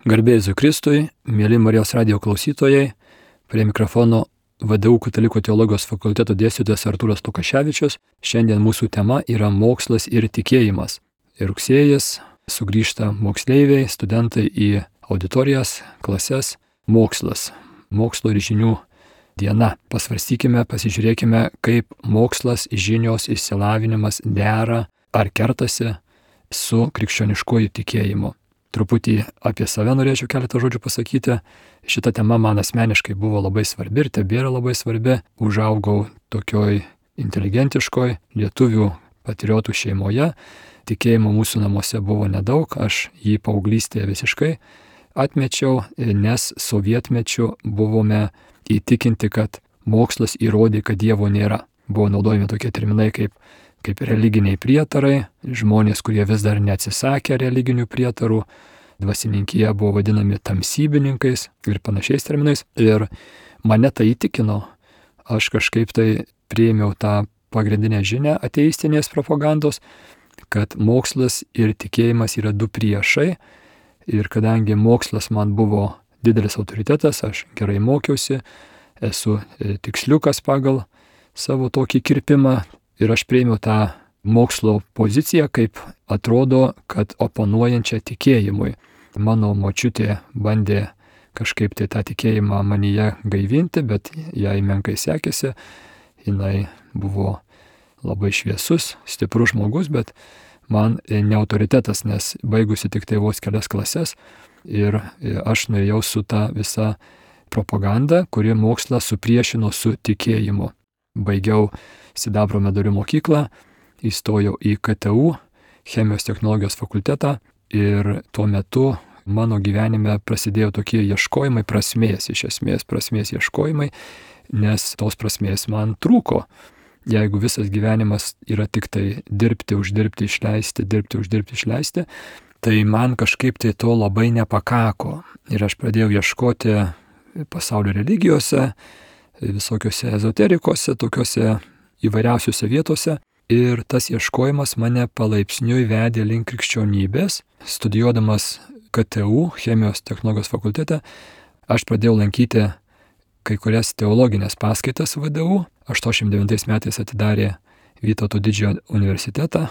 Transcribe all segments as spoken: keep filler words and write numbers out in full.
Garbė Jėzui Kristui, mėly Marijos radijo klausytojai, prie mikrofono V D U Katalikų teologijos fakulteto dėstytojas Artūras Lukaševičius. Šiandien mūsų tema yra mokslas ir tikėjimas. Ir rugsėjas sugrįžta moksleiviai, studentai į auditorijas, klases. Mokslas, mokslo ir žinių diena. Pasvarstykime, pasižiūrėkime, kaip mokslas, žinios, išsilavinimas dera ar kertasi su krikščioniškuoju tikėjimu. Truputį apie save norėčiau keletą žodžių pasakyti. Šita tema man asmeniškai buvo labai svarbi ir tebėra labai svarbi. Užaugau tokioj inteligentiškoj lietuvių patriotų šeimoje. Tikėjimo mūsų namuose buvo nedaug, aš jį paauglystėje visiškai atmečiau, nes sovietmečiu buvome įtikinti, kad mokslas įrodė, kad Dievo nėra. Buvo naudojami tokie terminai kaip kaip religiniai prietarai, žmonės, kurie vis dar neatsisakė religinių prietarų, dvasininkija buvo vadinami tamsybininkais ir panašiais terminais. Ir mane tai įtikino. Aš kažkaip tai priėmiau tą pagrindinę žinią ateistinės propagandos, kad mokslas ir tikėjimas yra du priešai. Ir kadangi mokslas man buvo didelis autoritetas, aš gerai mokiausi, esu tiksliukas pagal savo tokį kirpimą. Ir aš priėmiau tą mokslo poziciją, kaip atrodo, kad oponuojančią tikėjimui. Mano močiutė bandė kažkaip tai tą tikėjimą manyje gaivinti, bet jai menkai sekėsi. Jinai buvo labai šviesus, stiprus žmogus, bet man ne autoritetas, nes baigusi tik tai vos kelias klases. Ir aš nuėjau su ta visa propaganda, kuri mokslą supriešino su tikėjimu. Baigiau Sidabro medalių mokyklą, įstojau į K T U, chemijos technologijos fakultetą ir tuo metu mano gyvenime prasidėjo tokie ieškojimai prasmės, iš esmės prasmės ieškojimai, nes tos prasmės man trūko. Jeigu visas gyvenimas yra tik tai dirbti, uždirbti, išleisti, dirbti, uždirbti, išleisti, tai man kažkaip tai to labai nepakako. Ir aš pradėjau ieškoti pasaulio religijose, visokiose ezoterikose, tokiose įvairiausiose vietose. Ir tas ieškojimas mane palaipsniui vedė link krikščionybės. Studijuodamas K T U, chemijos technologijos fakultete, aš pradėjau lankyti kai kurias teologinės paskaitas V D U. aštuoniasdešimt devintais metais atidarė Vytauto didžiojo universitetą.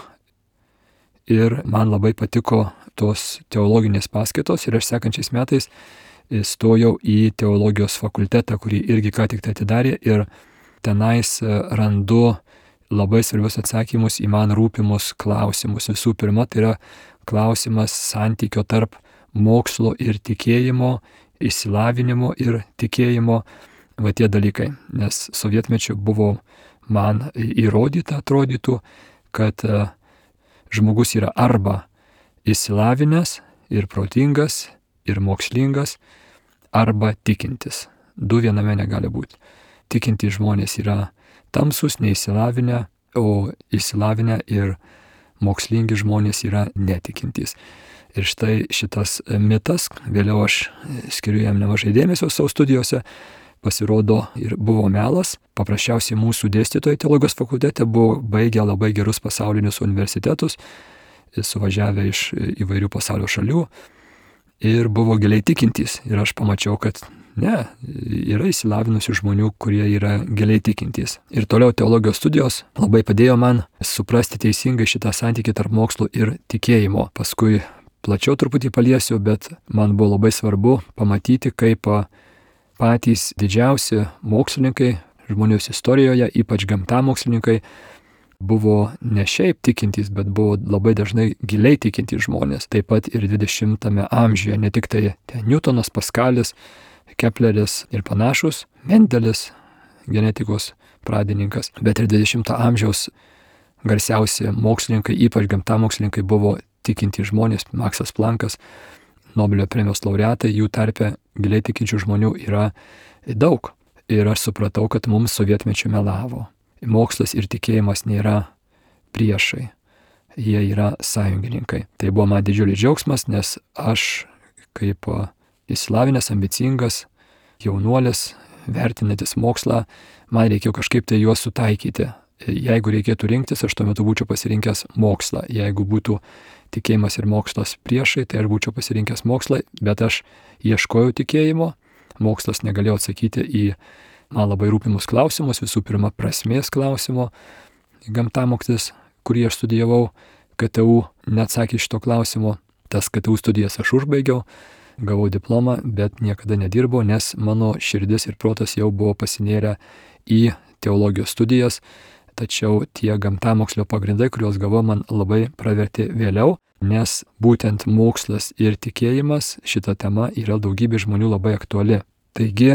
Ir man labai patiko tos teologinės paskaitos ir aš sekančiais metais stojau į teologijos fakultetą, kurį irgi ką tik tai atidarė, ir tenais randu labai svarbius atsakymus į man rūpimus klausimus. Visų pirma, tai yra klausimas santykio tarp mokslo ir tikėjimo, išsilavinimo ir tikėjimo, va tie dalykai. Nes sovietmečiu buvo man įrodyta, atrodytų, kad žmogus yra arba išsilavinęs ir protingas ir mokslingas, arba tikintis. Du viename negali būti. Tikintys žmonės yra tamsus, neįsilavinę, o išsilavinę ir mokslingi žmonės yra netikintys. Ir štai šitas mitas, vėliau aš skiriu jam nemažai dėmesio savo studijose, pasirodo ir buvo melas. Paprasčiausiai mūsų dėstytojai teologijos fakultete buvo baigę labai gerus pasaulinius universitetus, suvažiavę iš įvairių pasaulio šalių ir buvo giliai tikintys. Ir aš pamačiau, kad ne, yra išsilavinusių žmonių, kurie yra giliai tikintys. Ir toliau teologijos studijos labai padėjo man suprasti teisingai šitą santykį tarp mokslo ir tikėjimo. Paskui plačiau truputį paliesiu, bet man buvo labai svarbu pamatyti, kaip patys didžiausi mokslininkai žmonijos istorijoje, ypač gamtamokslininkai, buvo ne šiaip tikintys, bet buvo labai dažnai giliai tikintys žmonės. Taip pat ir dvidešimtame amžiuje, ne tik tai Newtonas, Paskalis, Kepleris ir panašus, Mendelis, genetikos pradininkas, bet ir dvidešimto amžiaus garsiausi mokslininkai, ypač gamtamokslininkai, buvo tikintys žmonės. Maksas Plankas, Nobelio premijos laureatai, jų tarpe giliai tikinčių žmonių yra daug. Ir aš supratau, kad mums sovietmečiu melavo. Mokslas ir tikėjimas nėra priešai, jie yra sąjungininkai. Tai buvo man didžiulis džiaugsmas, nes aš kaip išsilavinęs, ambicingas jaunuolis, vertinantis mokslą, man reikėjo kažkaip tai juos sutaikyti. Jeigu reikėtų rinktis, aš tuo metu būčiau pasirinkęs mokslą. Jeigu būtų tikėjimas ir mokslas priešai, tai aš būčiau pasirinkęs mokslą, bet aš ieškojau tikėjimo, mokslas negalėjo atsakyti į man labai rūpimus klausimus, visų pirma prasmės klausimo, gamtamokslis, kurį aš studijavau, K T U neatsakė šito klausimo, tas K T U studijas aš užbaigiau, gavau diplomą, bet niekada nedirbau, nes mano širdis ir protas jau buvo pasinėrę į teologijos studijas, tačiau tie gamtamokslio pagrindai, kuriuos gavau, man labai pravertė vėliau, nes būtent mokslas ir tikėjimas, šita tema yra daugybė žmonių labai aktuali. Taigi,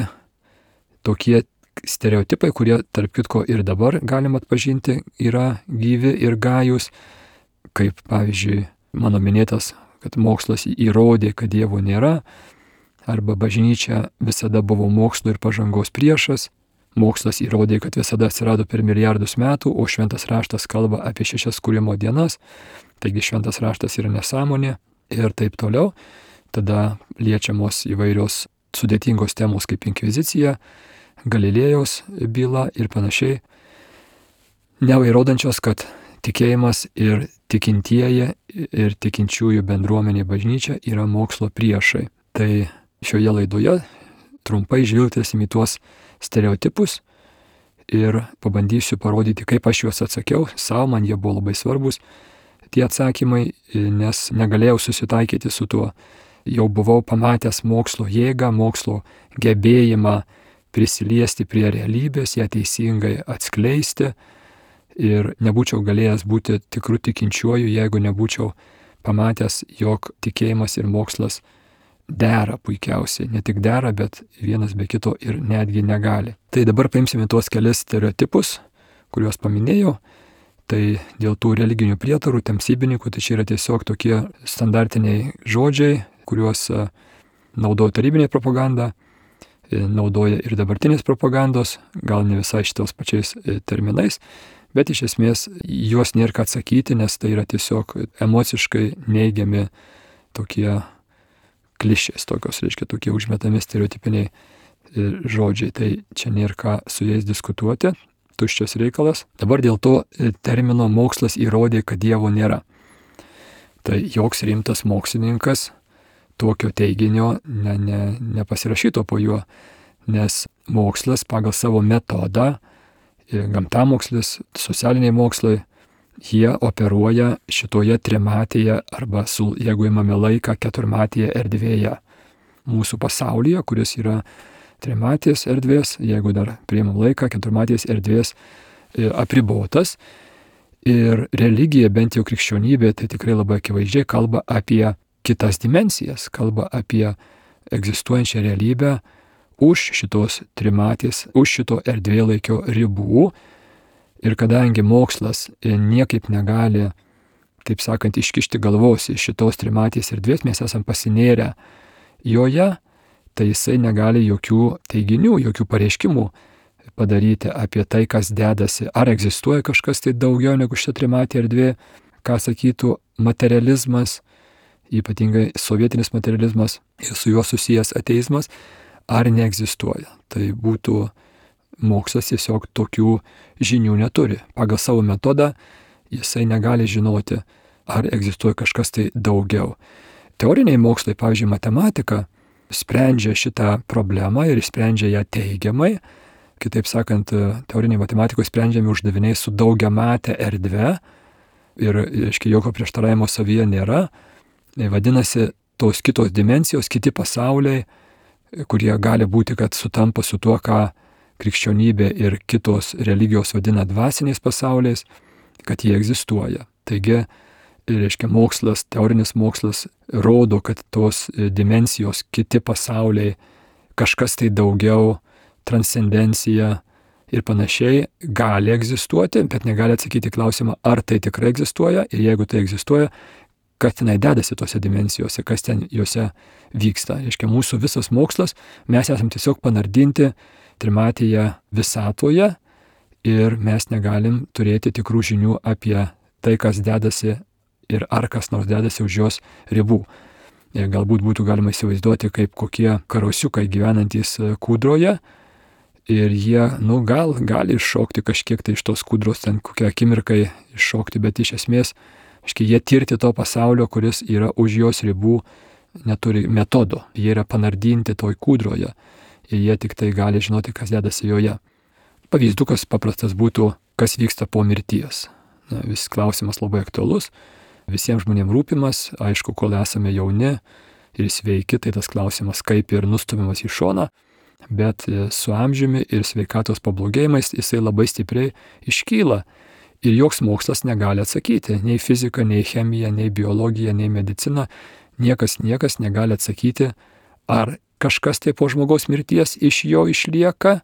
tokie stereotipai, kurie tarp kitko ir dabar galima atpažinti, yra gyvi ir gajus, kaip pavyzdžiui mano minėtas, kad mokslas įrodė, kad Dievo nėra, arba bažnyčia visada buvo mokslo ir pažangos priešas, mokslas įrodė, kad visada atsirado per milijardus metų, o šventas raštas kalba apie šešias kūrimo dienas, taigi šventas raštas yra nesąmonė ir taip toliau. Tada liečiamos įvairios sudėtingos temos kaip inkvizicija, Galilėjaus byla ir panašiai, nevairodančios, kad tikėjimas ir tikintieji ir tikinčiųjų bendruomenė bažnyčia yra mokslo priešai. Tai šioje laidoje trumpai žvilgtelsim į tuos stereotipus ir pabandysiu parodyti, kaip aš juos atsakiau. Savo man jie buvo labai svarbus, tie atsakymai, nes negalėjau susitaikyti su tuo. Jau buvau pamatęs mokslo jėgą, mokslo gebėjimą prisiliesti prie realybės, ją teisingai atskleisti ir nebūčiau galėjęs būti tikru tikinčiuoju, jeigu nebūčiau pamatęs, jog tikėjimas ir mokslas dera puikiausiai. Ne tik dera, bet vienas be kito ir netgi negali. Tai dabar paimsime tuos kelias stereotipus, kuriuos paminėjau. Tai dėl tų religinių prietarų, tamsybininkų, tai čia yra tiesiog tokie standartiniai žodžiai, kuriuos naudoja tarybinė propaganda, naudoja ir dabartinės propagandos, gal ne visai šitos pačiais terminais, bet iš esmės juos nėra ką atsakyti, nes tai yra tiesiog emociškai neigiami tokie klišės, tokios, reiškia, tokie užmetami stereotipiniai žodžiai. Tai čia nėra ką su jais diskutuoti, tuščias reikalas. Dabar dėl to termino mokslas įrodė, kad Dievo nėra. Tai joks rimtas mokslininkas tokio teiginio ne, ne, nepasirašyto po juo, nes mokslas pagal savo metodą, gamtamokslis, socialiniai mokslai, jie operuoja šitoje trimatėje arba, su, jeigu imame laiką, keturmatėje erdvėje. Mūsų pasaulyje, kuris yra trimatės erdvės, jeigu dar priimam laiką, keturmatės erdvės apribotas. Ir religija, bent jau krikščionybė, tai tikrai labai akivaizdžiai kalba apie kitas dimensijas, kalba apie egzistuojančią realybę už šitos trimatės, už šito erdvėlaikio ribų. Ir kadangi mokslas niekaip negali, taip sakant, iškišti galvos iš šitos trimatės erdvės, mes esam pasinėrę joje, tai jisai negali jokių teiginių, jokių pareiškimų padaryti apie tai, kas dedasi. Ar egzistuoja kažkas tai daugiau negu šita trimatė erdvė, ką sakytų materializmas, ypatingai sovietinis materializmas ir su juo susijęs ateizmas, ar neegzistuoja. Tai būtų mokslas tiesiog tokių žinių neturi. Pagal savo metodą jisai negali žinoti, ar egzistuoja kažkas tai daugiau. Teoriniai mokslai, pavyzdžiui, matematika, sprendžia šitą problemą ir sprendžia ją teigiamai. Kitaip sakant, teoriniai matematikoje sprendžiami uždaviniai su daugiamate erdve ir, aiškiai, jokio prieštaravimo savyje nėra. Vadinasi, tos kitos dimensijos, kiti pasauliai, kurie gali būti, kad sutampa su tuo, ką krikščionybė ir kitos religijos vadina dvasiniais pasauliais, kad jie egzistuoja. Taigi, reiškia, mokslas, teorinis mokslas rodo, kad tos dimensijos, kiti pasauliai, kažkas tai daugiau, transcendencija ir panašiai gali egzistuoti, bet negali atsakyti klausimą, ar tai tikrai egzistuoja ir jeigu tai egzistuoja, kas tenai dedasi tose dimensijose, kas ten juose vyksta. Reiškia, mūsų visas mokslas, mes esam tiesiog panardinti trimatėje visatoje ir mes negalim turėti tikrų žinių apie tai, kas dedasi ir ar kas nors dedasi už jos ribų. Ir galbūt būtų galima įsivaizduoti, kaip kokie karosiukai gyvenantys kūdroje ir jie, nu, gal gali iššokti kažkiek tai iš tos kūdros, ten kokią akimirkai iššokti, bet iš esmės Iškai jie tirti to pasaulio, kuris yra už jos ribų, neturi metodo. Jie yra panardinti toj kūdroje ir jie tik tai gali žinoti, kas dedasi joje. Pavyzdukas paprastas būtų, kas vyksta po mirties. Na, vis klausimas labai aktualus, visiems žmonėms rūpimas, aišku, kol esame jauni ir sveiki, tai tas klausimas kaip ir nustumiamas į šoną, bet su amžiumi ir sveikatos pablogėjimais jisai labai stipriai iškyla. Ir joks mokslas negali atsakyti, nei fizika, nei chemija, nei biologija, nei medicina, niekas, niekas negali atsakyti, ar kažkas tai po žmogaus mirties iš jo išlieka,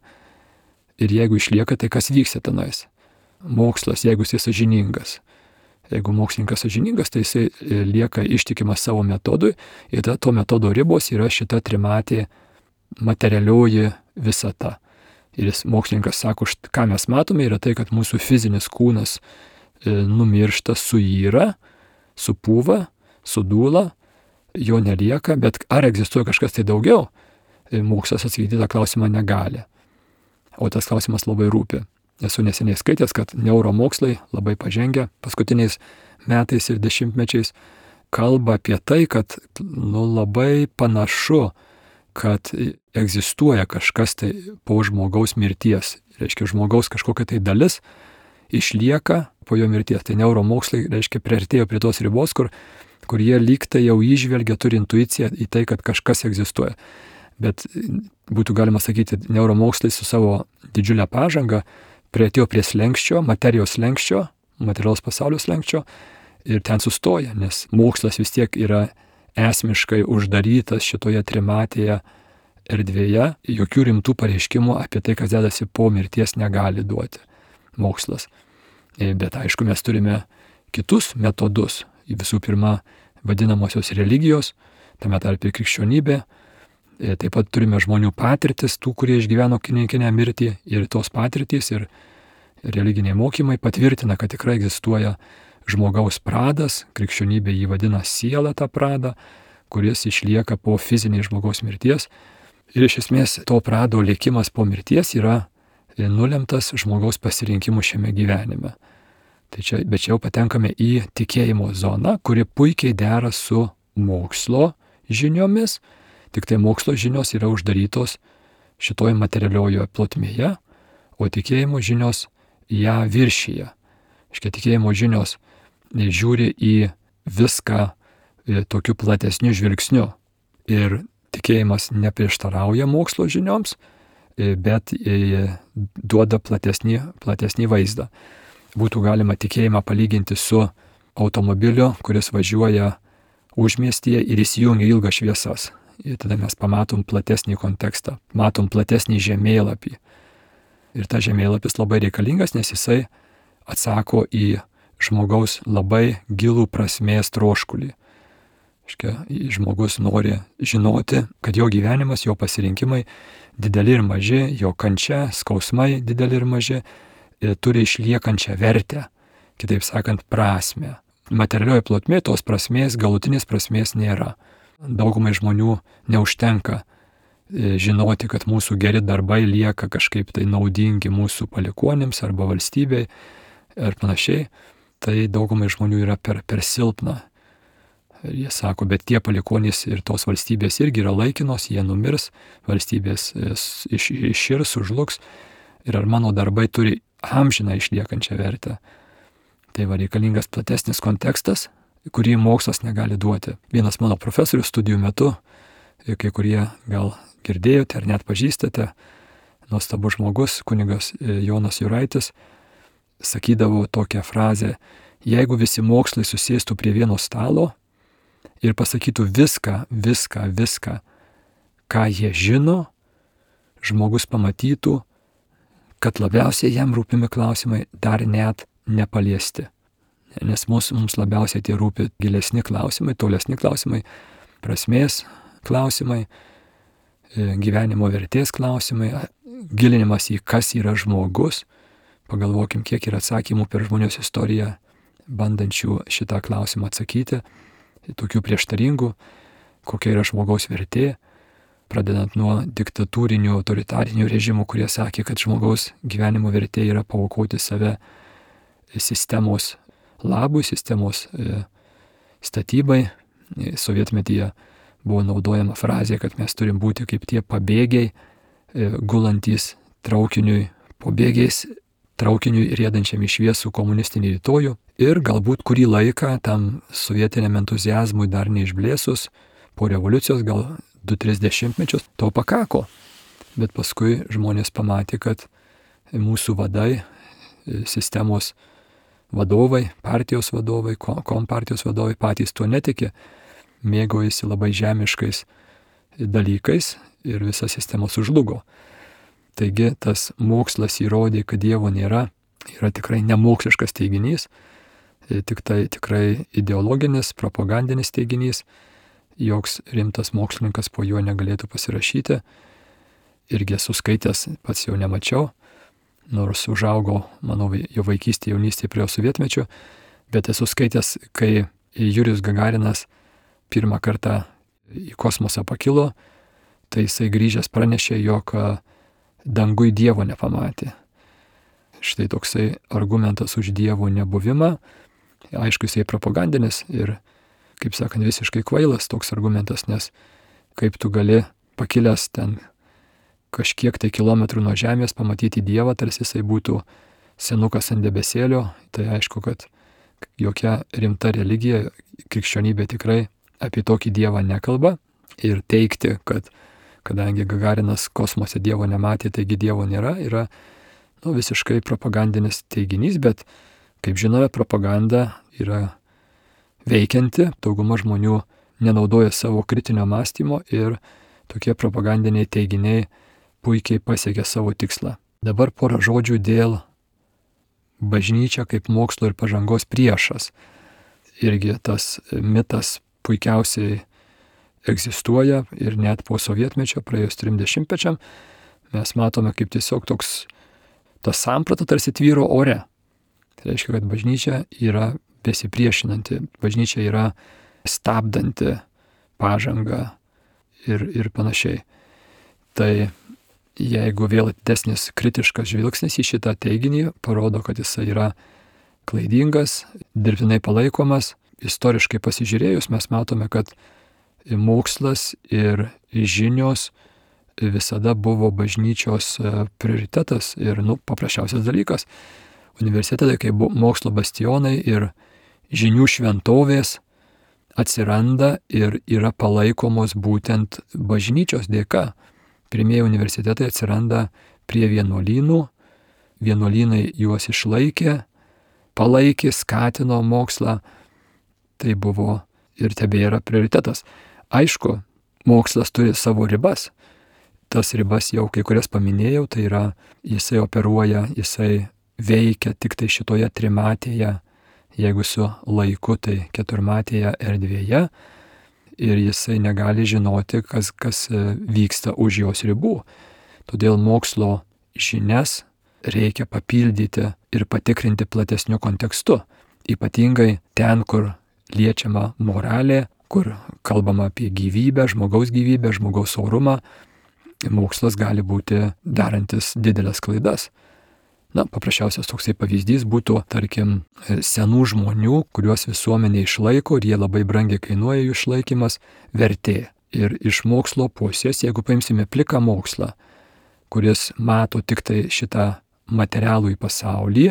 ir jeigu išlieka, tai kas vyksta tenais. Mokslas, jeigu jisai sąžiningas. Jeigu mokslininkas sąžiningas, tai jisai lieka ištikimas savo metodui, ir to metodo ribos yra šita trimatė materialioji visata. Ir jis, mokslininkas sako, ką mes matome, yra tai, kad mūsų fizinis kūnas e, numiršta, suyra, supūva, sudūla, jo nelieka, bet ar egzistuoja kažkas tai daugiau, e, mokslas atsakyti tą klausimą negali. O tas klausimas labai rūpi. Esu neseniai skaitęs, kad neuromokslai labai pažengę paskutiniais metais ir dešimtmečiais kalba apie tai, kad nu, labai panašu, kad egzistuoja kažkas tai po žmogaus mirties. Reiškia, žmogaus kažkokia tai dalis išlieka po jo mirties. Tai neuromokslai, reiškia, priartėjo prie tos ribos, kur, kur jie lyg tai jau įžvelgia, turi intuiciją į tai, kad kažkas egzistuoja. Bet būtų galima sakyti, neuromokslai su savo didžiulę pažangą priartėjo prie slenkščio, materijos slenkščio, materialos pasaulio slenkščio ir ten sustoja, nes mokslas vis tiek yra esmiškai uždarytas šitoje trimatėje erdvėje, jokių rimtų pareiškimų apie tai, kas dedasi po mirties, negali duoti mokslas. Bet aišku, mes turime kitus metodus, visų pirma vadinamosios religijos, tame tarpe krikščionybė, taip pat turime žmonių patirtis, tų, kurie išgyveno klinikinę mirtį, ir tos patirtys ir religiniai mokymai patvirtina, kad tikrai egzistuoja žmogaus pradas, krikščionybė jį vadina siela tą pradą, kuris išlieka po fiziniai žmogaus mirties. Ir iš esmės to prado likimas po mirties yra nulemtas žmogaus pasirinkimų šiame gyvenime. Tai čia, bet čia jau patenkame į tikėjimo zoną, kuri puikiai dera su mokslo žiniomis, tik tai mokslo žinios yra uždarytos šitoje materialiojoje plotmėje, o tikėjimo žinios ją viršyje. Iškia, tikėjimo žinios žiūri į viską tokiu platesniu žvilgsniu. Ir tikėjimas neprieštarauja mokslo žinioms, bet duoda platesnį, platesnį vaizdą. Būtų galima tikėjimą palyginti su automobiliu, kuris važiuoja užmiestyje ir įsijungia ilgas šviesas. Ir tada mes pamatom platesnį kontekstą, matom platesnį žemėlapį. Ir tas žemėlapis labai reikalingas, nes jisai atsako į žmogaus labai gilų prasmės troškulį. Iškia, žmogus nori žinoti, kad jo gyvenimas, jo pasirinkimai dideli ir maži, jo kančia, skausmai dideli ir maži, ir turi išliekančią vertę, kitaip sakant, prasmę. Materialioje plotmėje tos prasmės, galutinės prasmės nėra. Daugumai žmonių neužtenka žinoti, kad mūsų geri darbai lieka kažkaip tai naudingi mūsų palikuonims arba valstybei ir panašiai. Tai daugumai žmonių yra per, per silpna. Ir jie sako, bet tie palikuonys ir tos valstybės irgi yra laikinos, jie numirs, valstybės iš, iširs, sužlugs. Ir ar mano darbai turi amžiną išliekančią vertę. Tai va, reikalingas platesnis kontekstas, kurį mokslas negali duoti. Vienas mano profesorius studijų metu, kai kurie gal girdėjote ar net pažįstate, nuostabus žmogus, kunigas Jonas Juraitis, sakydavo tokią frazę: jeigu visi mokslai susėstų prie vieno stalo ir pasakytų viską, viską, viską, ką jie žino, žmogus pamatytų, kad labiausiai jam rūpimi klausimai dar net nepaliesti. Nes mums, mums labiausiai tie rūpi gilesni klausimai, tolesni klausimai, prasmės klausimai, gyvenimo vertės klausimai, gilinimas į kas yra žmogus. Pagalvokim, kiek yra atsakymų per žmonijos istoriją, bandančių šitą klausimą atsakyti, tokių prieštaringų, kokia yra žmogaus vertė, pradedant nuo diktatūrinių, autoritarinių režimų, kurie sakė, kad žmogaus gyvenimo vertė yra paaukoti save sistemos labui, sistemos statybai. Sovietmetyje buvo naudojama frazė, kad mes turim būti kaip tie pabėgiai, gulantys traukiniui, pabėgiais traukiniui riedančiam į šviesų komunistinį rytojų. Ir galbūt kurį laiką tam sovietiniam entuziazmui dar neišblėsus, po revoliucijos gal du tris dešimtmečius, to pakako. Bet paskui žmonės pamatė, kad mūsų vadai, sistemos vadovai, partijos vadovai, kompartijos vadovai patys tuo netikė, mėgaujasi labai žemiškais dalykais ir visa sistema sužlugo. Taigi tas mokslas įrodė, kad Dievo nėra, yra tikrai nemoksliškas teiginys, tik tai tikrai ideologinis, propagandinis teiginys, joks rimtas mokslininkas po juo negalėtų pasirašyti. Irgi esu skaitęs, pats jau nemačiau, nors užaugo mano jo vaikystė, jaunystė prie sovietmečio, bet esu skaitęs, kai Jurijus Gagarinas pirmą kartą į kosmosą pakilo, tai jisai grįžęs pranešė, jog dangui Dievo nepamatė. Štai toksai argumentas už Dievo nebuvimą, aišku, jisai propagandinis ir, kaip sakant, visiškai kvailas toks argumentas, nes kaip tu gali pakilęs ten kažkiek tai kilometrų nuo Žemės pamatyti Dievą, tarsi jisai būtų senukas ant debesėlio, tai aišku, kad jokia rimta religija, krikščionybė tikrai apie tokį Dievą nekalba ir teikti, kad kadangi Gagarinas kosmose Dievo nematė, taigi Dievo nėra, yra nu, visiškai propagandinis teiginys, bet kaip žinome, propaganda yra veikianti, dauguma žmonių nenaudoja savo kritinio mąstymo ir tokie propagandiniai teiginiai puikiai pasiekia savo tikslą. Dabar porą žodžių dėl bažnyčia kaip mokslo ir pažangos priešas. Irgi tas mitas puikiausiai egzistuoja ir net po sovietmečio, praėjus trim dešimtmečiam, mes matome kaip tiesiog toks, tas samprata tarsi tvyro ore. Tai reiškia, kad bažnyčia yra besipriešinanti, bažnyčia yra stabdanti pažangą ir, ir panašiai. Tai jeigu vėl didesnis kritiškas žvilgsnis į šitą teiginį parodo, kad jis yra klaidingas, dirbtinai palaikomas, istoriškai pasižiūrėjus mes matome, kad mokslas ir žinios visada buvo bažnyčios prioritetas ir nu, paprasčiausias dalykas. Universitetai kaip mokslo bastionai ir žinių šventovės atsiranda ir yra palaikomos būtent bažnyčios dėka. Pirmieji universitetai atsiranda prie vienuolynų, vienuolynai juos išlaikė, palaikė, skatino mokslą, tai buvo ir tebėra prioritetas. Aišku, mokslas turi savo ribas, tas ribas jau kai kurias paminėjau, tai yra jisai operuoja, jisai veikia tik tai šitoje trimatėje, jeigu su laiku, tai keturmatėje erdvėje, ir jisai negali žinoti, kas, kas vyksta už jos ribų. Todėl mokslo žinias reikia papildyti ir patikrinti platesniu kontekstu. Ypatingai ten, kur liečiama moralė, kur kalbama apie gyvybę, žmogaus gyvybę, žmogaus orumą, mokslas gali būti darantis didelės klaidas. Na, paprasčiausias toksai pavyzdys būtų, tarkim, senų žmonių, kuriuos visuomenė išlaiko ir jie labai brangiai kainuoja jų išlaikymas, vertė. Ir iš mokslo pusės, jeigu paimsime pliką mokslą, kuris mato tik tai šitą materialų į pasaulį,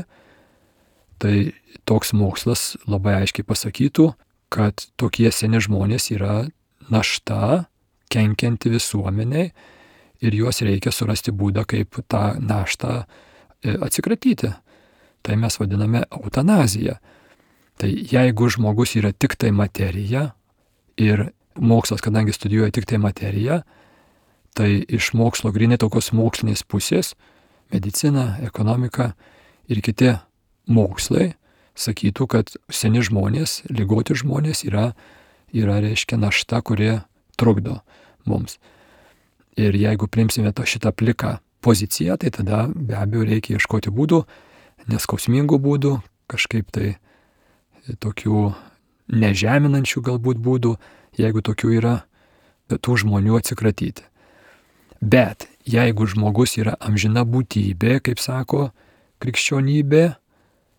tai toks mokslas labai aiškiai pasakytų, kad tokie seni žmonės yra našta, kenkianti visuomeniai ir juos reikia surasti būdą, kaip tą naštą atsikratyti. Tai mes vadiname eutanazija. Tai jeigu žmogus yra tik tai materija ir mokslas, kadangi studijuoja tik tai materiją, tai iš mokslo grinai tokios mokslinės pusės, medicina, ekonomika ir kiti mokslai sakytų, kad seni žmonės, ligoti žmonės yra, yra reiškia našta, kurie trukdo mums. Ir jeigu priimsime to šitą pliką poziciją, tai tada be abejo reikia ieškoti būdų, neskausmingų būdų, kažkaip tai tokių nežeminančių galbūt būdų, jeigu tokių yra, tų žmonių atsikratyti. Bet jeigu žmogus yra amžina būtybė, kaip sako krikščionybė,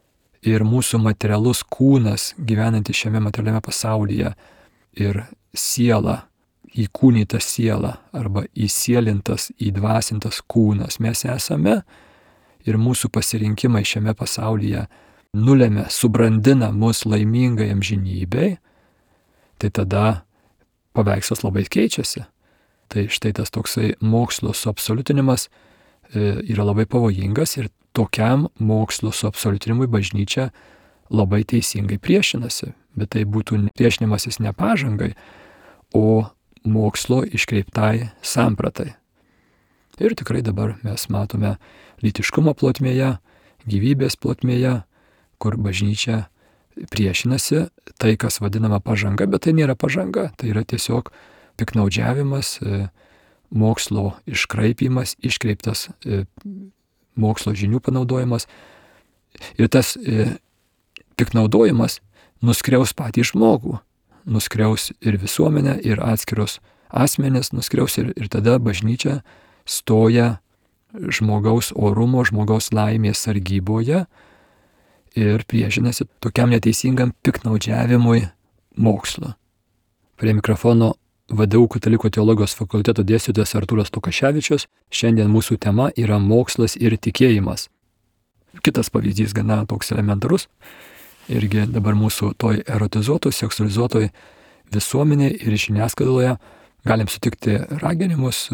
ir mūsų materialus kūnas gyvenantis šiame materialiame pasaulyje ir siela, įkūnyta siela arba įsielintas, įdvasintas kūnas mes esame ir mūsų pasirinkimai šiame pasaulyje nulėmė, subrandina mus laimingai amžinybei, tai tada paveikslas labai keičiasi. Tai štai tas toksai mokslo suabsoliutinimas yra labai pavojingas ir tokiam mokslo suabsoliutinimui bažnyčia labai teisingai priešinasi. Bet tai būtų priešinimasis ne pažangai, o mokslo iškreiptai sampratai. Ir tikrai dabar mes matome lytiškumo plotmėje, gyvybės plotmėje, kur bažnyčia priešinasi tai, kas vadinama pažanga, bet tai nėra pažanga, tai yra tiesiog piknaudžiavimas, mokslo iškraipymas, iškreiptas mokslo žinių panaudojimas. Ir tas piknaudojimas nuskriaus patį žmogų, nuskriaus ir visuomenę, ir atskirus asmenis, nuskriaus ir, ir tada bažnyčia stoja žmogaus orumo, žmogaus laimės sargyboje ir priešinasi tokiam neteisingam piknaudžiavimui mokslo. Prie mikrofono V D U Katalikų teologijos fakulteto dėstytojas Artūras Lukaševičius. Šiandien mūsų tema yra mokslas ir tikėjimas. Kitas pavyzdys gana toks elementarus. Irgi dabar mūsų toj erotizuotoj, seksualizuotoj visuomenėje ir žiniasklaidoje galim sutikti raginimus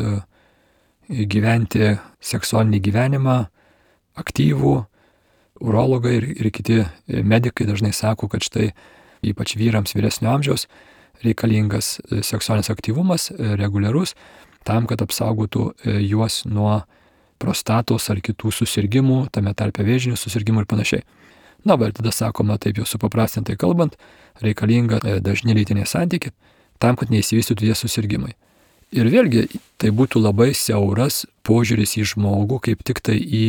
gyventi seksualinį gyvenimą, aktyvų. Urologai ir, ir kiti medikai dažnai sako, kad štai ypač vyrams vyresnio amžiaus reikalingas seksualinis aktyvumas, reguliarus, tam, kad apsaugotų juos nuo prostatos ar kitų susirgymų, tame tarpe vėžinių susirgymų ir panašiai. Na, bet tada sakoma, taip jau supaprastintai kalbant, reikalinga dažni lytiniai santykiai, tam, kad neįsivystytų tie susirgymai. Ir vėlgi, tai būtų labai siauras požiūris į žmogų, kaip tik tai į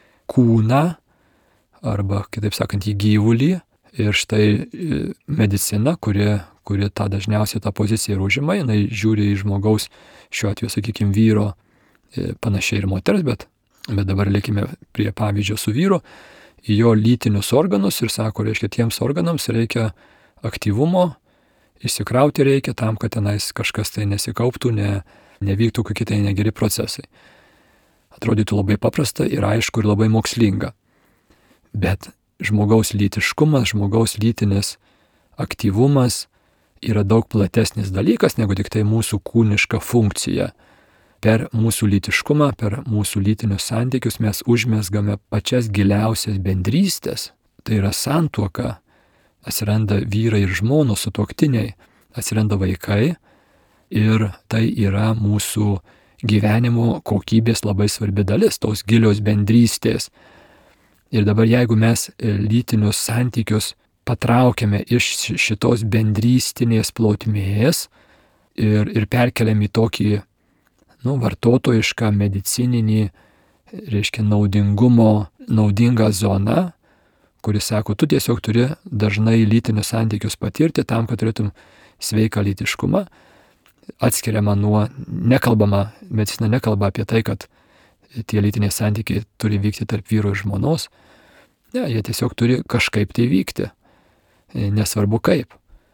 kūną, arba, kitaip sakant, į gyvulį. Ir štai medicina, kuri, kuri tą dažniausiai tą poziciją ir užima, jinai žiūri į žmogaus, šiuo atveju, sakykime, vyro, panašiai ir moters, bet, bet dabar liekime prie pavyzdžio su vyru, į jo lytinius organus ir sako, reiškia, tiems organams reikia aktyvumo, įsikrauti reikia tam, kad tenais kažkas tai nesikauptų, ne, nevyktų kokie tai negeri procesai. Atrodytų labai paprasta ir aišku ir labai mokslinga. Bet žmogaus lytiškumas, žmogaus lytinis aktyvumas yra daug platesnis dalykas negu tik tai mūsų kūniška funkcija. Per mūsų lytiškumą, per mūsų lytinius santykius mes užmesgame pačias giliausias bendrystės. Tai yra santuoka, atsiranda vyrai ir žmonos, sutuoktiniai, atsiranda vaikai ir tai yra mūsų gyvenimo kokybės labai svarbi dalis, tos gilios bendrystės. Ir dabar jeigu mes lytinius santykius patraukiame iš šitos bendrystinės plotmės ir, ir perkeliam į tokį nu, vartotojišką, medicininį, reiškia naudingumo, naudingą zoną, kuris sako, tu tiesiog turi dažnai lytinius santykius patirti tam, kad turėtum sveiką lytiškumą, atskiriama nuo, nekalbama, medicina nekalba apie tai, kad tie lytiniai santykiai turi vykti tarp vyro ir žmonos. Ne, jie tiesiog turi kažkaip tai vykti. Nesvarbu kaip.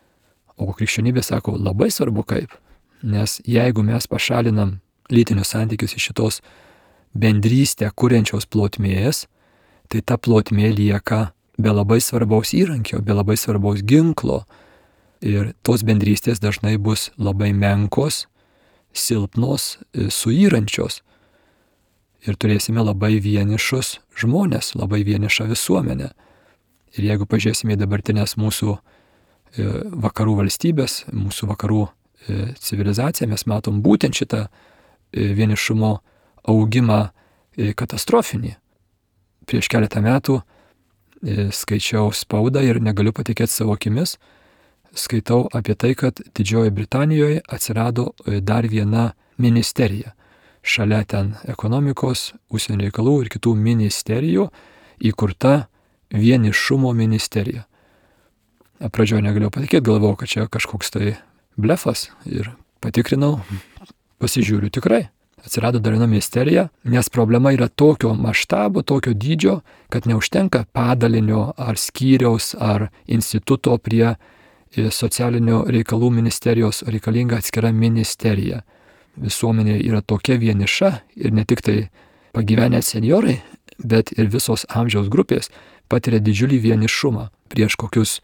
O krikščionybė sako, labai svarbu kaip. Nes jeigu mes pašalinam lytinius santykius iš šitos bendrystę kuriančios plotmės, tai ta plotmė lieka be labai svarbaus įrankio, be labai svarbaus ginklo. Ir tos bendrystės dažnai bus labai menkos, silpnos, suyrančios. Ir turėsime labai vienišus žmonės, labai vienišą visuomenę. Ir jeigu pažiūrėsime į dabartinės mūsų vakarų valstybės, mūsų vakarų civilizaciją, mes matom būtent šitą vienišumo augimą katastrofinį. Prieš keletą metų skaičiau spaudą ir negaliu patikėti savo akimis, skaitau apie tai, kad Didžiojoje Britanijoje atsirado dar viena ministerija. Šalia ten ekonomikos, užsienio reikalų ir kitų ministerijų įkurta vienišumo ministerija. Pradžioje negalėjau patikėti, galvojau, kad čia kažkoks tai blefas ir patikrinau, pasižiūriu tikrai. atsirado dar viena ministerija, nes problema yra tokio maštabo, tokio dydžio, kad neužtenka padalinio ar skyriaus ar instituto prie socialinių reikalų ministerijos, reikalinga atskira ministerija. Visuomenė yra tokia vieniša ir ne tik tai pagyvenę senjorai, bet ir visos amžiaus grupės patiria didžiulį vienišumą. Prieš kokius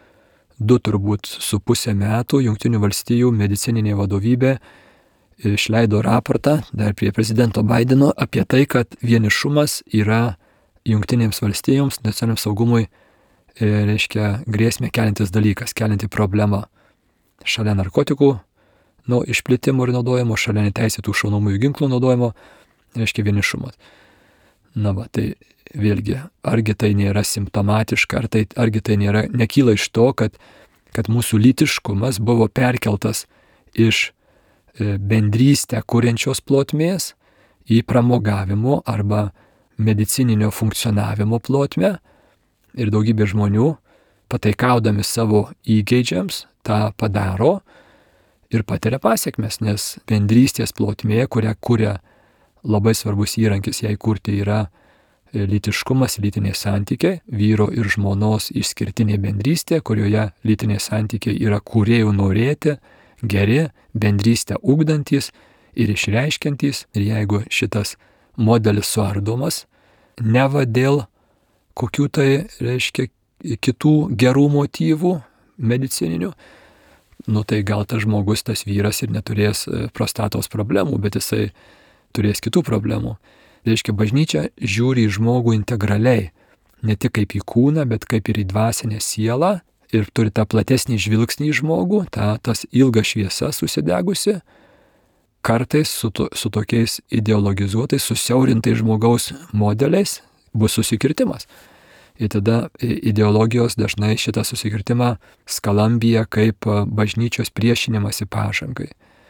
du turbūt su pusę metų Jungtinių valstijų medicininė vadovybė išleido raportą dar prie prezidento Baideno apie tai, kad vienišumas yra Jungtinėms valstijoms, nacionaliniam saugumui, reiškia grėsmę keliantis dalykas, kelianti problemą. Šalia narkotikų nu, išplitimo ir naudojimo, šalia neteisėtų šaunamųjų ginklų naudojimo, reiškia vienišumas. Na va, tai vėlgi, argi tai nėra simptomatiška, ar tai, argi tai nėra, nekyla iš to, kad, kad mūsų lytiškumas buvo perkeltas iš bendrystę kuriančios plotmės į pramogavimo arba medicininio funkcionavimo plotmę ir daugybė žmonių, pataikaudami savo įgeidžiams, tą padaro ir patiria pasiekmes, nes bendrystės plotmė, kurią kuria labai svarbus įrankis jai kurti, yra lytiškumas, lytiniai santykiai, vyro ir žmonos išskirtinė bendrystė, kurioje lytiniai santykiai yra kūrėjų norėti, geri, bendrystę ugdantis ir išreiškiantys. Ir jeigu šitas modelis suardomas, neva dėl kokių tai, reiškia, kitų gerų motyvų medicininių, nu tai gal tas žmogus, tas vyras ir neturės prostatos problemų, bet jisai turės kitų problemų. Reiškia, bažnyčia žiūri į žmogų integraliai, ne tik kaip į kūną, bet kaip ir į dvasinę sielą ir turi tą platesnį žvilgsnį į žmogų, tą, tas ilga šviesa susidegusi, kartais su, to, su tokiais ideologizuotais, susiaurintais žmogaus modeliais bus susikirtimas. Ir tada ideologijos dažnai šitą susikirtimą skalambija kaip bažnyčios priešinimas į pažangai.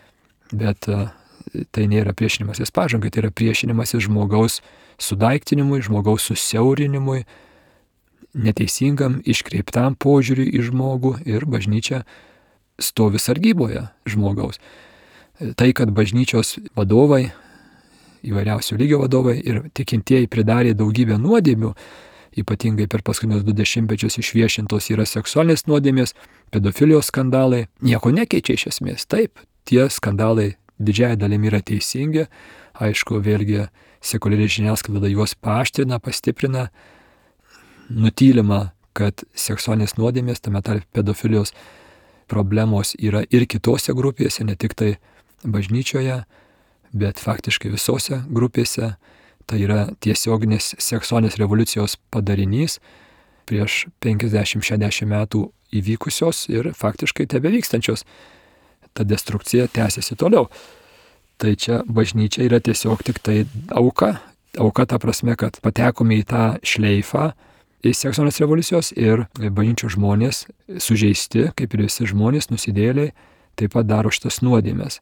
Bet tai nėra priešinimasis pažangai, tai yra priešinimasis žmogaus sudaiktinimui, žmogaus susiaurinimui, neteisingam, iškreiptam požiūriui į žmogų, ir bažnyčia stovi sargyboje žmogaus. Tai, kad bažnyčios vadovai, įvairiausių lygio vadovai ir tikintieji pridarė daugybę nuodėmių, ypatingai per paskutinius du dešimtmečius išviešintos yra seksualinės nuodėmės, pedofilijos skandalai, nieko nekeičia iš esmės. Taip, tie skandalai didžiąją dalimi yra teisingi, aišku, vėlgi sekuliari žiniasklaida juos paaštrina, pastiprina, nutylima, kad seksualinės nuodėmės, tame tarpe pedofilijos problemos yra ir kitose grupėse, ne tik tai bažnyčioje, bet faktiškai visose grupėse. Tai yra tiesioginės seksualinės revoliucijos padarinys prieš penkiasdešimt šešiasdešimt metų įvykusios ir faktiškai tebevykstančios. Ta destrukcija tęsiasi toliau. Tai čia bažnyčia yra tiesiog tik tai auka. Auka ta prasme, kad patekome į tą šleifą į seksualinės revoliucijos ir bažnyčios žmonės sužeisti, kaip ir visi žmonės, nusidėjėliai, taip pat daro šitas nuodėmes.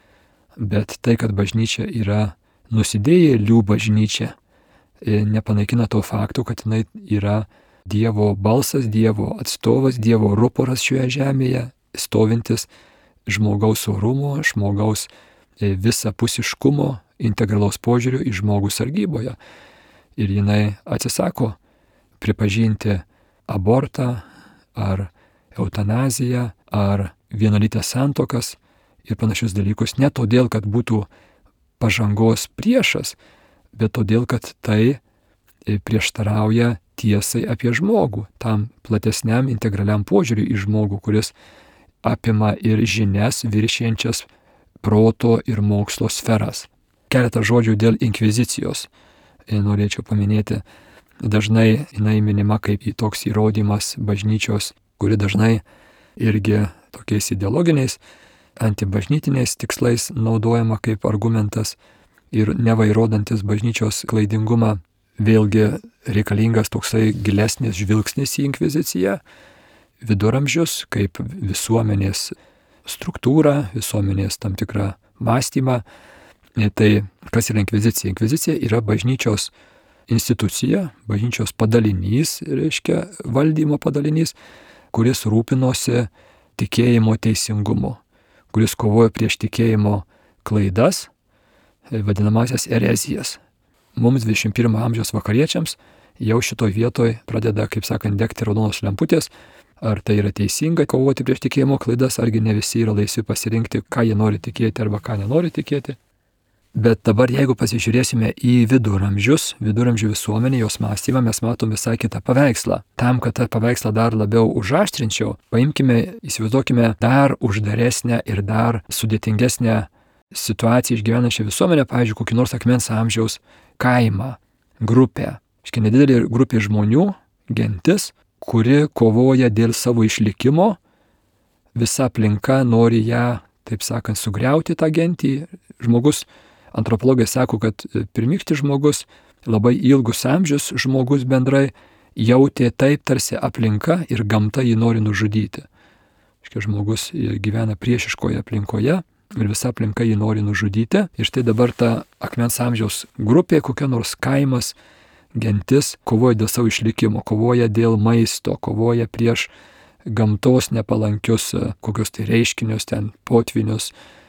Bet tai, kad bažnyčia yra nusidėjėlių bažnyčia, nepanaikina to fakto, kad jinai yra Dievo balsas, Dievo atstovas, Dievo ruporas šioje žemėje, stovintis žmogaus orumo, žmogaus visapusiškumo, integralaus požiūrio į žmogų sargyboje. Ir jinai atsisako pripažinti abortą ar eutanaziją ar vienalytes santuokas ir panašius dalykus, ne todėl, kad būtų pažangos priešas, bet todėl, kad tai prieštarauja tiesai apie žmogų, tam platesniam integraliam požiūriui į žmogų, kuris apima ir žinias viršijančias proto ir mokslo sferas. Keletą žodžių dėl inkvizicijos norėčiau paminėti. Dažnai jinai minima kaip toks įrodymas bažnyčios, kuri dažnai irgi tokiais ideologiniais, antibažnytiniais tikslais naudojama kaip argumentas ir nevairodantis bažnyčios klaidingumą. Vėlgi reikalingas toksai gilesnis žvilgsnis į inkviziciją, viduramžius kaip visuomenės struktūrą, visuomenės tam tikrą mąstymą. Tai kas yra inkvizicija? Inkvizicija yra bažnyčios institucija, bažnyčios padalinys, reiškia valdymo padalinys, kuris rūpinosi tikėjimo teisingumu, kuris kovojo prieš tikėjimo klaidas, vadinamasias erezijas. Mums dvidešimt pirmo amžiaus vakariečiams jau šitoj vietoj pradeda, kaip sakant, degti raudonos lemputės, ar tai yra teisinga kovoti prieš tikėjimo klaidas, argi ne visi yra laisvi pasirinkti, ką jie nori tikėti arba ką nenori tikėti. Bet dabar, jeigu pasižiūrėsime į viduramžius, viduramžių visuomenį, jos mąstymą, mes matom visai kitą paveikslą. Tam, kad tą paveikslą dar labiau užaštrinčiau, paimkime, įsivaizduokime dar uždaresnę ir dar sudėtingesnę situaciją išgyvenančią visuomenę, pavyzdžiui, kokį nors akmens amžiaus kaimą, grupę. Iškia nedidelė grupė žmonių, gentis, kuri kovoja dėl savo išlikimo, visa aplinka nori ją, taip sakant, sugriauti tą gentį. Žmogus, antropologai sako, kad pirmykštis žmogus, labai ilgus amžius žmogus bendrai jautė taip, tarsi aplinka ir gamta jį nori nužudyti. Iškia žmogus gyvena priešiškoje aplinkoje ir visa aplinka jį nori nužudyti. Ir štai dabar ta akmens amžiaus grupė, kokia nors kaimas, gentis, kovoja dėl savo išlikimo, kovoja dėl maisto, kovoja prieš gamtos nepalankius kokius tai reiškinius, ten potvinius,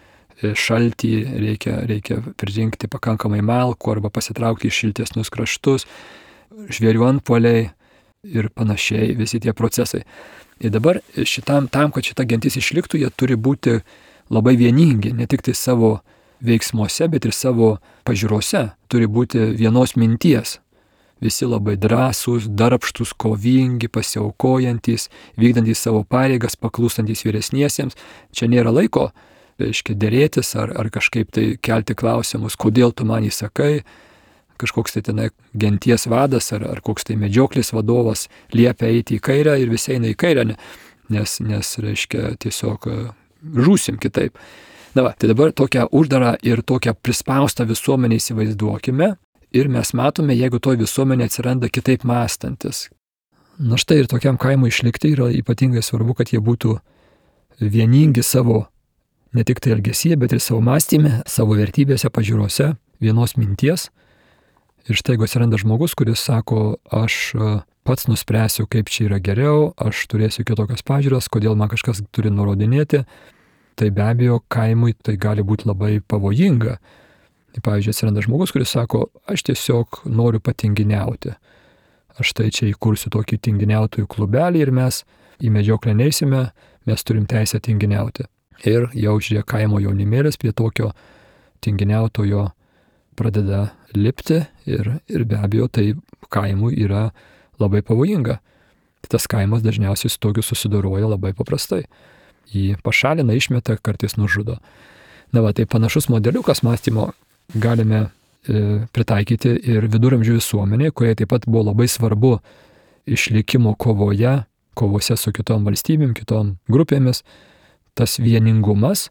šaltį, reikia, reikia pririnkti pakankamai malkų arba pasitraukti iš šiltesnius kraštus, žvėrių antpuoliai ir panašiai, visi tie procesai. Ir dabar šitam, tam, kad šita gentis išliktų, jie turi būti labai vieningi, ne tik tai savo veiksmuose, bet ir savo pažiūrose, turi būti vienos minties. Visi labai drąsūs, darbštus, kovingi, pasiaukojantis, vykdantys savo pareigas, paklūstantys vyresniesiems. Čia nėra laiko, reiškia, dėrėtis ar, ar kažkaip tai kelti klausimus, kodėl tu man įsakai, kažkoks tai tenai genties vadas ar, ar koks tai medžioklės vadovas liepia eiti į kairę ir visi eina į kairę, nes, nes reiškia, tiesiog žūsim kitaip. Na va, tai dabar tokią uždarą ir tokią prispaustą visuomenę įsivaizduokime. Ir mes matome, jeigu toj visuomenė atsiranda kitaip mąstantis. Na štai ir tokiam kaimui išlikti yra ypatingai svarbu, kad jie būtų vieningi savo, ne tik tai elgesyje, bet ir savo mąstyme, savo vertybėse, pažiūrose, vienos minties. Ir štai jeigu atsiranda žmogus, kuris sako, aš pats nuspręsiu, kaip čia yra geriau, aš turėsiu kitokias pažiūras, kodėl man kažkas turi nurodinėti, tai be abejo kaimui tai gali būti labai pavojinga. Pavyzdžiui, atsiranda žmogus, kuris sako, aš tiesiog noriu patinginiauti. Aš tai čia įkursiu tokį tinginiautojų klubelį ir mes į medžioklę neisime, mes turim teisę tinginiauti. Ir jau žiūrėk, kaimo jaunimėlis prie tokio tinginiautojo pradeda lipti ir, ir be abejo tai kaimui yra labai pavojinga. Tas kaimas dažniausiai su tokiu susidoroja labai paprastai. Jį pašalina, išmeta, kartais nužudo. Na va, tai panašus modeliukas mąstymo galime e, pritaikyti ir viduramžių visuomenė, kuriai taip pat buvo labai svarbu išlikimo kovoje, kovose su kitom valstybėm, kitom grupėmis, tas vieningumas.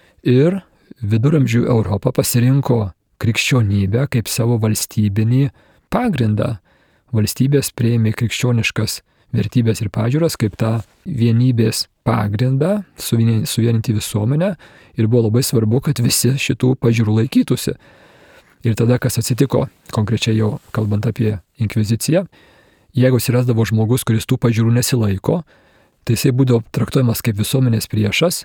Ir viduramžių Europą pasirinko krikščionybę kaip savo valstybinį pagrindą. Valstybės priėmė krikščioniškas vertybės ir pažiūras kaip tą vienybės pagrindą, suvieninti visuomenę, ir buvo labai svarbu, kad visi šitų pažiūrų laikytųsi. Ir tada, kas atsitiko, konkrečiai jau kalbant apie inkviziciją, jeigu atsirasdavo žmogus, kuris tų pažiūrų nesilaiko, tai jisai būdavo traktuojamas kaip visuomenės priešas,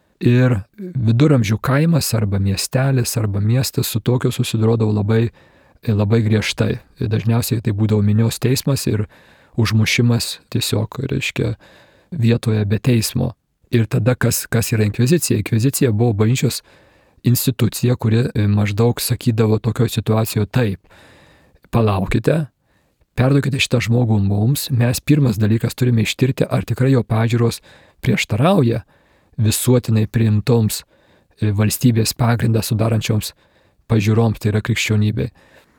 ir viduramžių kaimas arba miestelis arba miestas su tokiu susidorodavo labai, labai griežtai. Ir dažniausiai tai būdavo minios teismas ir užmušimas tiesiog, reiškia, vietoje be teismo. Ir tada kas, kas yra inkvizicija? Inkvizicija buvo bažnyčios institucija, kuri maždaug sakydavo tokioje situacijoje taip. Palaukite, perduokite šitą žmogų mums, mes pirmas dalykas turime ištirti, ar tikrai jo pažiūros prieštarauja visuotinai priimtoms valstybės pagrindą sudarančioms pažiūroms, tai yra krikščionybė.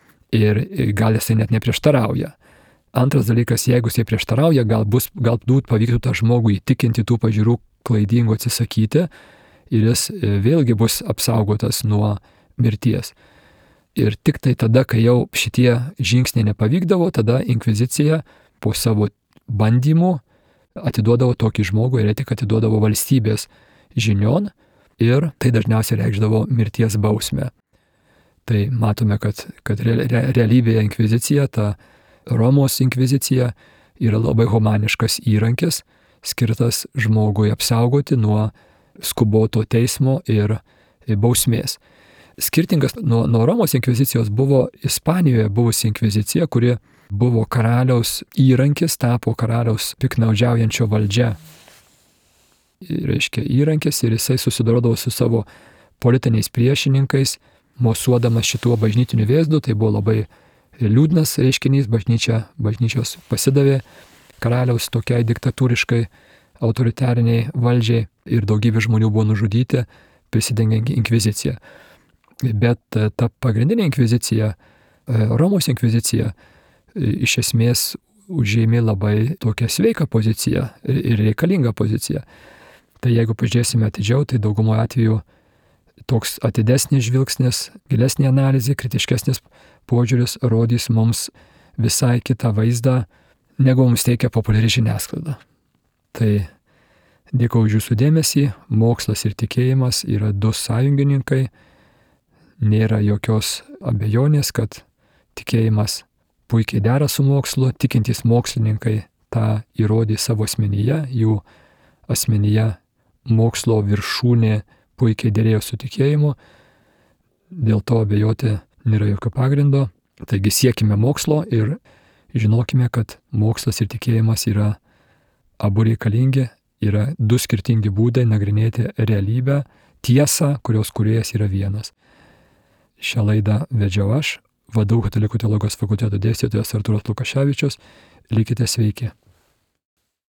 Ir gal jisai net neprieštarauja. Antras dalykas, jeigu jisai prieštarauja, gal bus, galbūt pavyktų tą žmogų įtikinti tų pažiūrų klaidingų atsisakyti ir jis vėlgi bus apsaugotas nuo mirties. Ir tik tai tada, kai jau šitie žingsniai nepavykdavo, tada inkvizicija po savo bandymų atiduodavo tokį žmogų ir tik atiduodavo valstybės žinion ir tai dažniausiai reikšdavo mirties bausmę. Tai matome, kad, kad re, re, realybėje inkvizicija, ta Romos inkvizicija yra labai humaniškas įrankis, skirtas žmogui apsaugoti nuo skuboto teismo ir bausmės. skirtingas nuo, nuo Romos inkvizicijos buvo Ispanijoje buvusi inkvizicija, kuri buvo karaliaus įrankis, tapo karaliaus piknaudžiaujančio valdžia. Reiškia įrankis ir jisai susidorodavo su savo politiniais priešininkais, mosuodamas šituo bažnytiniu vėzdu. Tai buvo labai liūdnas reiškinys, bažnyčia, bažnyčios pasidavė karaliaus tokiai diktatūriškai autoritariniai valdžiai ir daugybė žmonių buvo nužudyti, prisidengiant inkviziciją. Bet ta pagrindinė inkvizicija, Romos inkvizicija, iš esmės užėmė labai tokią sveiką poziciją ir reikalingą poziciją. Tai jeigu pažiūrėsime atidžiau, tai daugumoje atveju toks atidesnis žvilgsnis, gilesnė analizė, kritiškesnis požiūris rodys mums visai kitą vaizdą, negu mums teikia populiari žiniasklaida. Tai dėkoju už jūsų dėmesį. Mokslas ir tikėjimas yra du sąjungininkai. Nėra jokios abejonės, kad tikėjimas puikiai dera su mokslu. Tikintys mokslininkai tą įrodė savo asmenyje. Jų asmenyje mokslo viršūnė puikiai dėrėjo su tikėjimu. Dėl to abejoti nėra jokio pagrindo. Taigi siekime mokslo ir žinokime, kad mokslas ir tikėjimas yra abu reikalingi, yra du skirtingi būdai nagrinėti realybę, tiesą, kurios kūrėjas yra vienas. Šią laidą vedžiau aš, V D U Katalikų teologijos fakulteto dėstytojas Artūras Lukaševičius. Likite sveiki.